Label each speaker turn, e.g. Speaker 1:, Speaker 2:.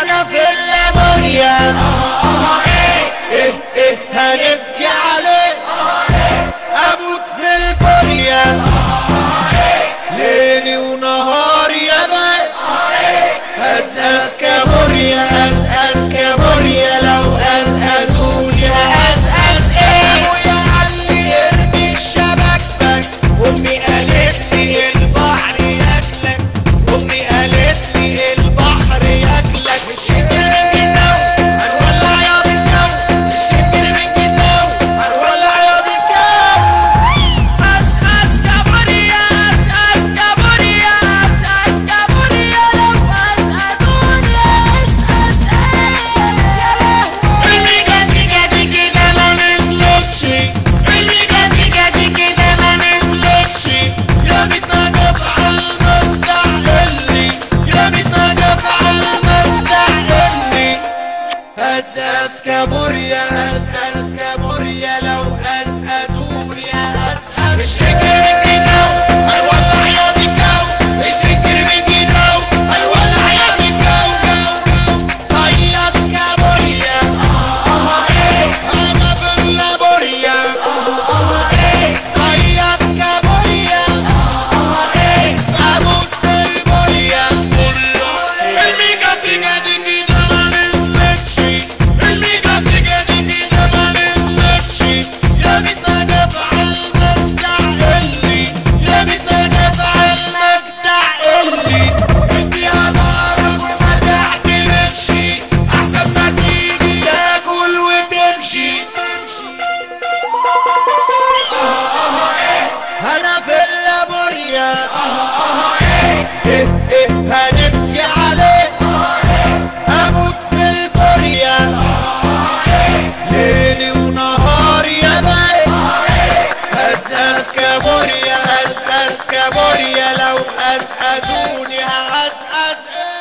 Speaker 1: انا في اللابوريا ايه هنبكي عليه اموت في الفوريا ليلي ونهاري يا باي هزاز كابوريا هزاز كابوريا لو هزازوني هزاز ابويا قال لي ارمي الشبك امي قالت لي البحر ياكلك امي قالت لي البحر ياكلك مش يمكن من جنو هنولع يا بالجو مش يمكن من جنو هنولع يا بالجو هزاز كابوريا هزاز كابوريا هزاز كابوريا لو هزازوني هزاز الميجاتي جاتي كده ما نزلتش الميجاتي جاتي كده ما نزلتش يا بيتنا جاب على المستحيلي يا بيتنا جاب على المستحيلي هزاز كابوريا هزاز كابوريا لو هزازوني هزاز مش فكر من جنو هنولع يا بالجو مش فكر من جنو هنولع يا بالجو صياد كابوريا انا في اللابوريا صياد كابوريا اموت في البوريا الميجاتي جاتي كده ما نزلتش الميجاتي جاتي كده ما نزلتش يا بيتنا جاب على المستحيلي يا بيتنا جاب على المستحيلي اديها ضهرك وما تعترفش احسن ما تيجي تاكل وتمشي انا في اللابوريا ايه هنبكي عليه اموت في الفوريا ليلي ونهاري يا باي هزاز كابوريا هزاز كابوريا لو هزازوني هزاز